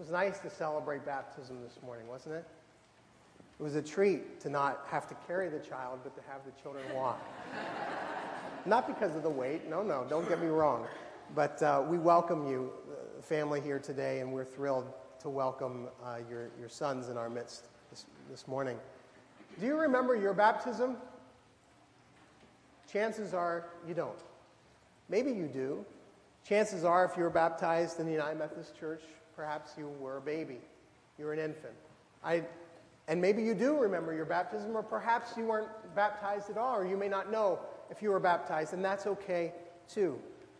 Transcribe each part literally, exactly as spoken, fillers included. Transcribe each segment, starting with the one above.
was nice to celebrate baptism this morning, wasn't it? It was a treat to not have to carry the child, but to have the children walk. Not because of the weight. No, no, don't get me wrong. But uh, we welcome you, uh, family, here today, and we're thrilled to welcome uh, your, your sons in our midst this, this morning. Do you remember your baptism? Chances are you don't. Maybe you do. Chances are if you were baptized in the United Methodist Church, perhaps you were a baby. You were an infant. I, and maybe you do remember your baptism, or perhaps you weren't baptized at all, or you may not know if you were baptized, and that's okay too.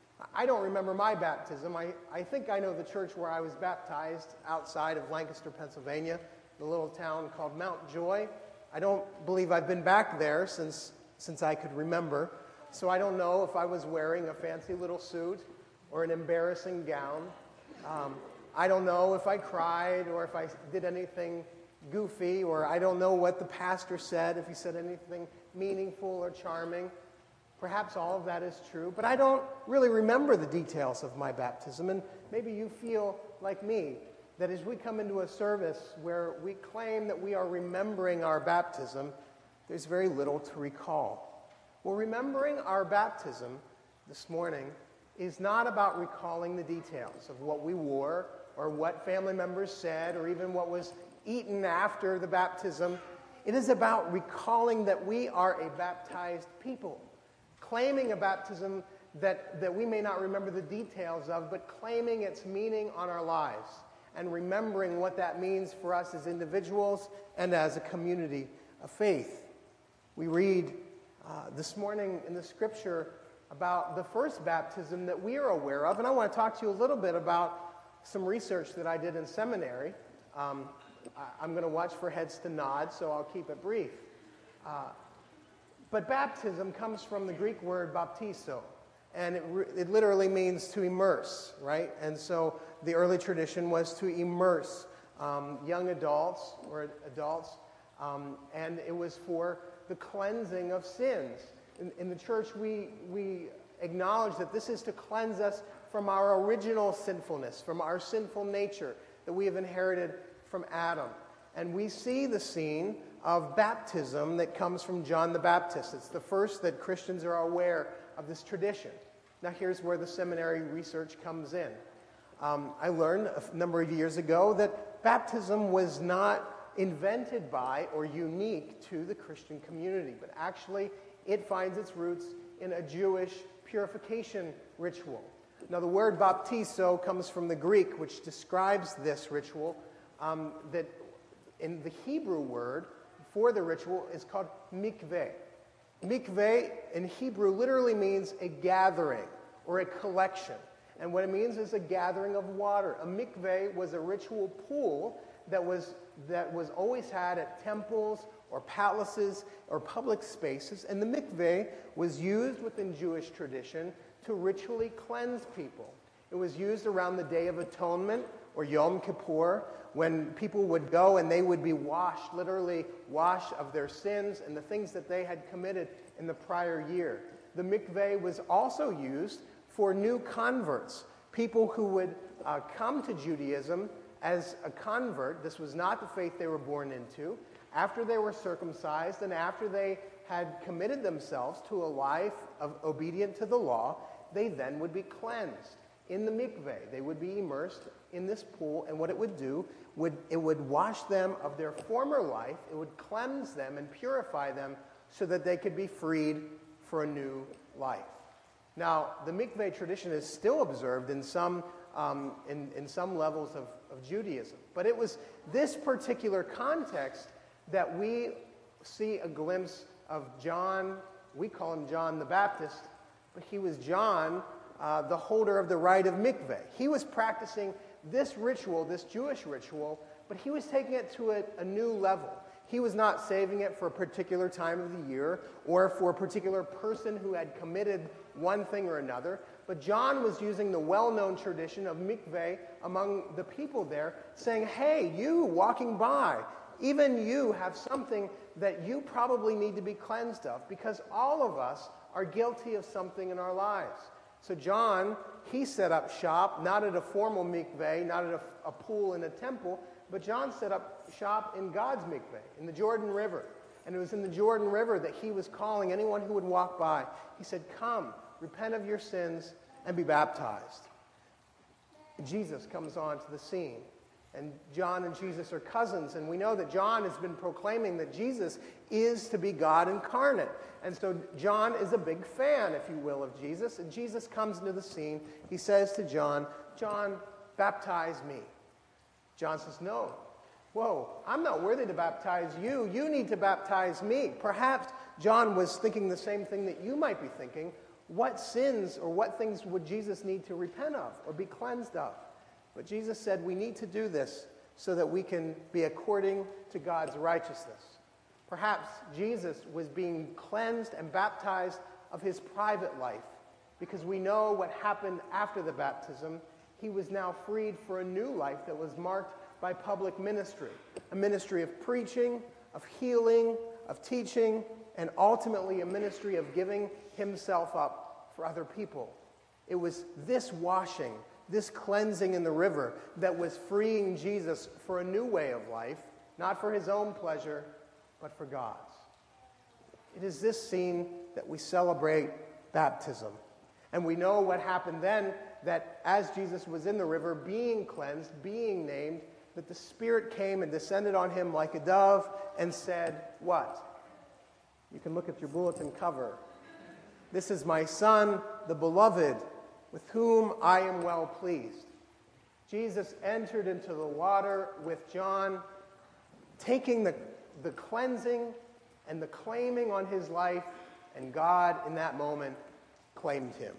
I don't remember my baptism. I, I think I know the church where I was baptized outside of Lancaster, Pennsylvania, the little town called Mount Joy. I don't believe I've been back there since, since I could remember, so I don't know if I was wearing a fancy little suit or an embarrassing gown. Um, I don't know if I cried or if I did anything goofy, or I don't know what the pastor said, if he said anything meaningful or charming. Perhaps all of that is true, but I don't really remember the details of my baptism, and maybe you feel like me, that as we come into a service where we claim that we are remembering our baptism, there's very little to recall. Well, remembering our baptism this morning is not about recalling the details of what we wore or what family members said or even what was eaten after the baptism. It is about recalling that we are a baptized people, claiming a baptism that, that we may not remember the details of, but claiming its meaning on our lives and remembering what that means for us as individuals and as a community of faith. We read uh, this morning in the scripture about the first baptism that we are aware of, and I want to talk to you a little bit about some research that I did in seminary. Um, I, I'm going to watch for heads to nod, so I'll keep it brief. Uh, but baptism comes from the Greek word baptizo, and it, re- it literally means to immerse, right? And so the early tradition was to immerse um, young adults or adults, um, and it was for the cleansing of sins. In, in the church, we, we acknowledge that this is to cleanse us from our original sinfulness, from our sinful nature that we have inherited from Adam. And we see the scene of baptism that comes from John the Baptist. It's the first that Christians are aware of this tradition. Now here's where the seminary research comes in. Um, I learned a number of years ago that baptism was not invented by or unique to the Christian community, but actually it finds its roots in a Jewish purification ritual. Now, the word baptizo comes from the Greek, which describes this ritual, um, that in the Hebrew word for the ritual is called mikveh. Mikveh in Hebrew literally means a gathering or a collection. And what it means is a gathering of water. A mikveh was a ritual pool that was, that was always had at temples or palaces or public spaces, and the mikveh was used within Jewish tradition to ritually cleanse people. It was used around the Day of Atonement, or Yom Kippur, when people would go and they would be washed, literally washed of their sins and the things that they had committed in the prior year. The mikveh was also used for new converts, people who would uh, come to Judaism as a convert. This was not the faith they were born into. After they were circumcised and after they had committed themselves to a life of obedient to the law, they then would be cleansed in the mikveh. They would be immersed in this pool, and what it would do, would it would wash them of their former life, it would cleanse them and purify them so that they could be freed for a new life. Now, the mikveh tradition is still observed in some, um, in, in some levels of, of Judaism, but it was this particular context that we see a glimpse of John. We call him John the Baptist, but he was John, uh, the holder of the rite of mikveh. He was practicing this ritual, this Jewish ritual, but he was taking it to a, a new level. He was not saving it for a particular time of the year or for a particular person who had committed one thing or another, but John was using the well-known tradition of mikveh among the people there, saying, hey, you walking by, even you have something that you probably need to be cleansed of, because all of us are guilty of something in our lives. So John, he set up shop, not at a formal mikveh, not at a, a pool in a temple, but John set up shop in God's mikveh, in the Jordan River. And it was in the Jordan River that he was calling anyone who would walk by. He said, come, repent of your sins, and be baptized. Jesus comes onto the scene. And John and Jesus are cousins, and we know that John has been proclaiming that Jesus is to be God incarnate. And so John is a big fan, if you will, of Jesus. And Jesus comes into the scene. He says to John, John, baptize me. John says, no. Whoa, I'm not worthy to baptize you. You need to baptize me. Perhaps John was thinking the same thing that you might be thinking. What sins or what things would Jesus need to repent of or be cleansed of? But Jesus said we need to do this so that we can be according to God's righteousness. Perhaps Jesus was being cleansed and baptized of his private life, because we know what happened after the baptism. He was now freed for a new life that was marked by public ministry, a ministry of preaching, of healing, of teaching, and ultimately a ministry of giving himself up for other people. It was this washing, this cleansing in the river that was freeing Jesus for a new way of life, not for his own pleasure, but for God's. It is this scene that we celebrate baptism. And we know what happened then, that as Jesus was in the river, being cleansed, being named, that the Spirit came and descended on him like a dove and said, what? You can look at your bulletin cover. This is my Son, the Beloved, with whom I am well pleased. Jesus entered into the water with John, taking the, the cleansing and the claiming on his life, and God in that moment claimed him.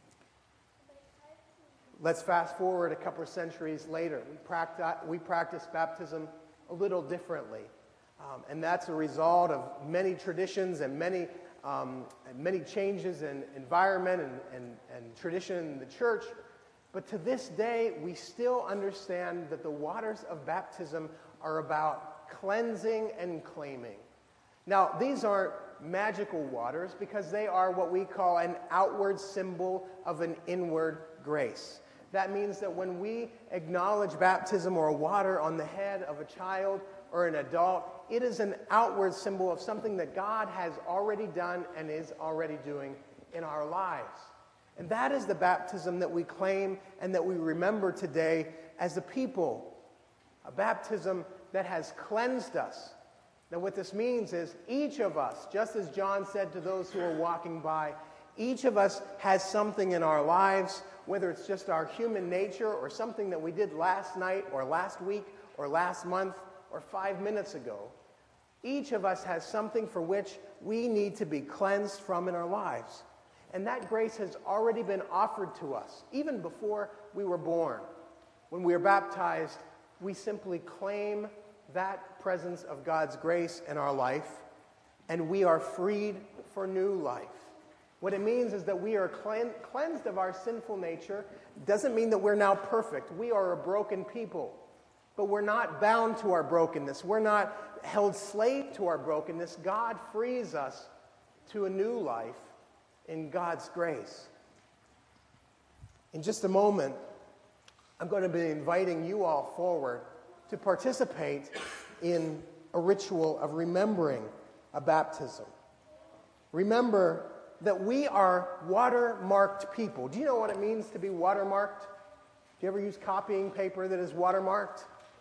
Let's fast forward a couple of centuries later. We practice, we practice baptism a little differently. Um, and that's a result of many traditions and many um, and many changes in environment and, and, and tradition in the church. But to this day, we still understand that the waters of baptism are about cleansing and claiming. Now, these aren't magical waters because they are what we call an outward symbol of an inward grace. That means that when we acknowledge baptism or water on the head of a child or an adult, it is an outward symbol of something that God has already done and is already doing in our lives. And that is the baptism that we claim and that we remember today as a people. A baptism that has cleansed us. Now what this means is each of us, just as John said to those who are walking by, each of us has something in our lives, whether it's just our human nature or something that we did last night or last week or last month or five minutes ago. Each of us has something for which we need to be cleansed from in our lives. And that grace has already been offered to us, even before we were born. When we are baptized, we simply claim that presence of God's grace in our life, and we are freed for new life. What it means is that we are clean, cleansed of our sinful nature. It doesn't mean that we're now perfect. We are a broken people. But we're not bound to our brokenness. We're not held slave to our brokenness. God frees us to a new life in God's grace. In just a moment, I'm going to be inviting you all forward to participate in a ritual of remembering a baptism. Remember that we are water-marked people. Do you know what it means to be water-marked? Do you ever use copying paper that is water-marked?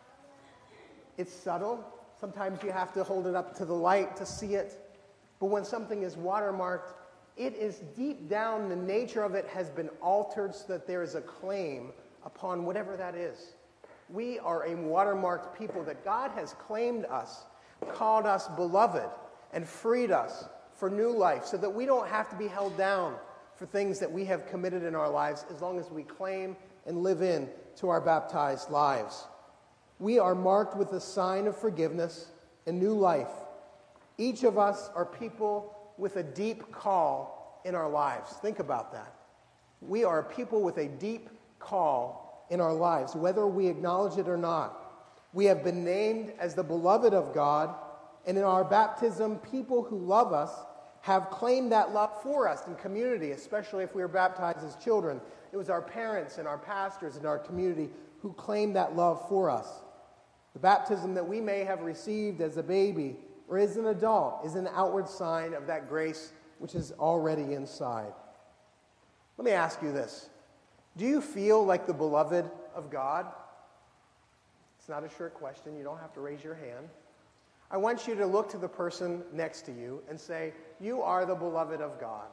It's subtle. Sometimes you have to hold it up to the light to see it. But when something is water-marked, it is deep down, the nature of it has been altered so that there is a claim upon whatever that is. We are a water-marked people that God has claimed us, called us beloved, and freed us for new life so that we don't have to be held down for things that we have committed in our lives as long as we claim and live in to our baptized lives. We are marked with a sign of forgiveness and new life. Each of us are people with a deep call in our lives. Think about that. We are people with a deep call in our lives, whether we acknowledge it or not. We have been named as the beloved of God, and in our baptism, people who love us have claimed that love for us in community, especially if we were baptized as children. It was our parents and our pastors in our community who claimed that love for us. The baptism that we may have received as a baby or as an adult is an outward sign of that grace which is already inside. Let me ask you this. Do you feel like the beloved of God? It's not a short question. You don't have to raise your hand. I want you to look to the person next to you and say, you are the beloved of God.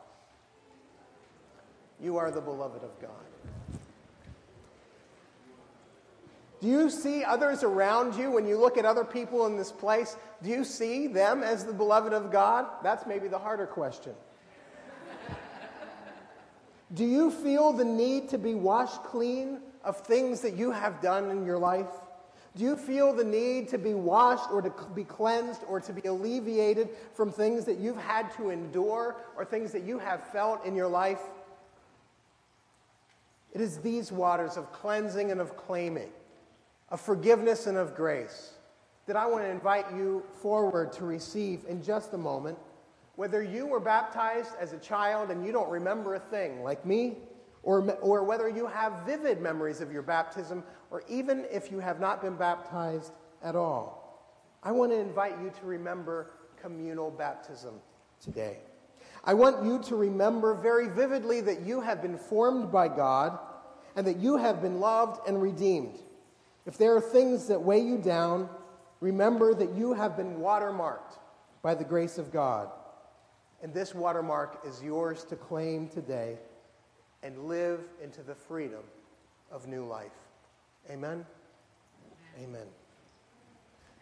You are the beloved of God. Do you see others around you when you look at other people in this place? Do you see them as the beloved of God? That's maybe the harder question. Do you feel the need to be washed clean of things that you have done in your life? Do you feel the need to be washed or to be cleansed or to be alleviated from things that you've had to endure or things that you have felt in your life? It is these waters of cleansing and of claiming, of forgiveness and of grace, that I want to invite you forward to receive in just a moment. Whether you were baptized as a child and you don't remember a thing like me, or, or whether you have vivid memories of your baptism, or even if you have not been baptized at all, I want to invite you to remember communal baptism today. I want you to remember very vividly that you have been formed by God and that you have been loved and redeemed. If there are things that weigh you down, remember that you have been watermarked by the grace of God. And this watermark is yours to claim today and live into the freedom of new life. Amen? Amen. Amen.